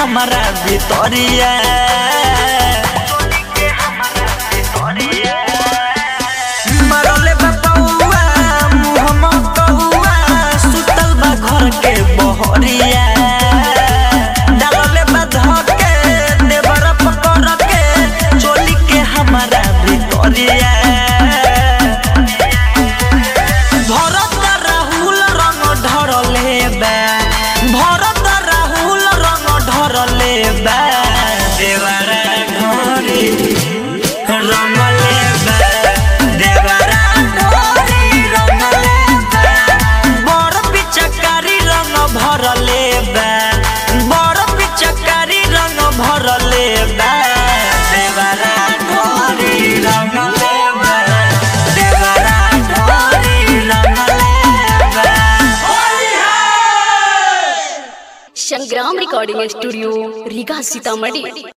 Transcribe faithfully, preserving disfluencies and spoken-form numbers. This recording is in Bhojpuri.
हमारा भितरिया मरले बपौआ मुँह मकौआ सुतल बा घर के बहरिया डालले बा धके देवर पकड़ के चोली के हमारा भितरिया भरत राहुल रंग ढरले बा भरत राहुल रंग ढरले बा देवरा ढोरी रंगले बा देवरा ढोरी रंगले बा बड़ पिचकारी रंग भरले बा बड़ पिचकारी रंग भरले बा देवरा ढोरी रंगले बा देवरा ढोरी रंगले बा। Sangram recording studio Riga Sitamarhi.